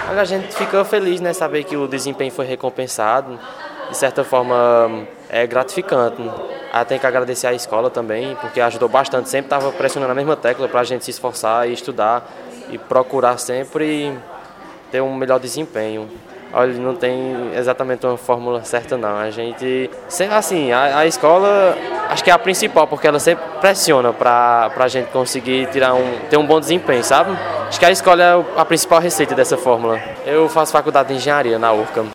Olha, a gente fica feliz, né, saber que o desempenho foi recompensado. De certa forma, é gratificante. Tem que agradecer à escola também, porque ajudou bastante. Sempre estava pressionando a mesma tecla para a gente se esforçar e estudar e procurar sempre ter um melhor desempenho. Olha, não tem exatamente uma fórmula certa não. A gente, assim, a escola acho que é a principal, porque ela sempre pressiona para a gente conseguir ter um bom desempenho, sabe? Acho que a escola é a principal receita dessa fórmula. Eu faço faculdade de engenharia na UFCA.